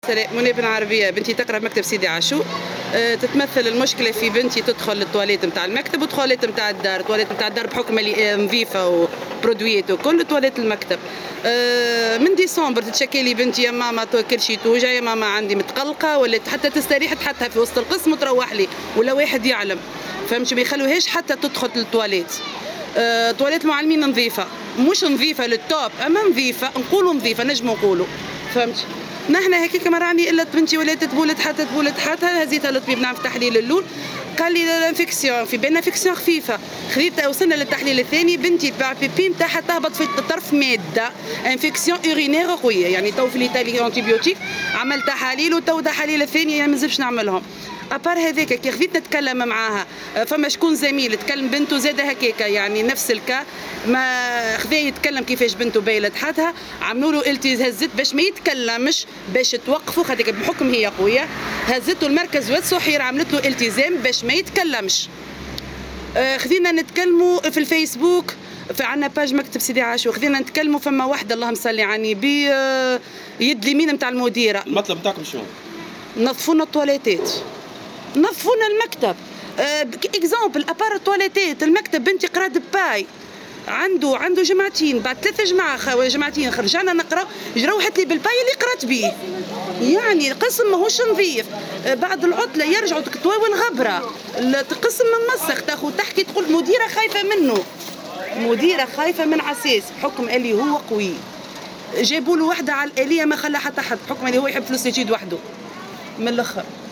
منى بن عربية، بنتي تقرا في مكتب سيدي عاشور. تتمثل المشكلة في بنتي تدخل التواليت نتاع المكتب والتواليت نتاع الدار، التواليت نتاع الدار بحكم اللي نظيفة وبرودويات وكل تواليت المكتب. من ديسمبر تتشكي لي بنتي يا ماما كل شيء توجع، يا ماما عندي متقلقة، ولا حتى تستريح تحطها في وسط القسم وتروح لي، ولا واحد يعلم فهمت، ما يخلوهاش حتى تدخل للتواليت. تواليت المعلمين نظيفة، مش نظيفة للتوب أما نظيفة، نقولوا نظيفة نجموا نقولوا فهمت. نحن هكاك ما راني الا بنتي ولات تبولت حتى هزيتها للطبيب نعمل التحليل الاول، قال لي الانفكسيون في بالنا انفكسيون خفيفه، خذيت وصلنا للتحليل الثاني، بنتي البيبي نتاعها تهبط في الطرف ماده انفكسيون اورينير قويه، يعني تو في الايطالي انتيبيوتيك عملت تحاليل وتو تحاليل الثانيه يعني ما نزلش نعملهم. ابار هذاك كي خذيت نتكلم معاها، فما شكون زميل تكلم بنته زاده هكاكا يعني نفس الكا، ما خذا يتكلم كيفاش بنته بايله حتها، عملوا له التزاز هزت باش ما يتكلمش باش توقفوا، خاطر بحكم هي قويه هزته المركز واد سحير عملت له التزام باش ما يتكلمش. خذينا نتكلموا في الفيسبوك، عندنا باج مكتب سيدي عاشور، خذينا نتكلموا فما واحده اللهم صل على النبي يد اليمين نتاع المديره. المطلب نتاعكم شنو؟ نظفوا لنا التواليتات، نظفوا لنا المكتب. اكزامبل ابار التواليتات، المكتب بنتي قرات باي عنده جماعتين، بعد 3 جماعتين خرجنا نقرا روحت لي بالباي اللي قرات بيه، يعني القسم ماهوش نظيف. بعد العطله يرجعوا تكتوي والغبره، القسم منمسخ، تحكي تقول مديره خايفه منه، مديره خايفه من عساس بحكم اللي هو قوي، جابوا له وحده على الاليه ما خلى حتى حد بحكم اللي هو يحب فلوس يجيد وحده من الاخر.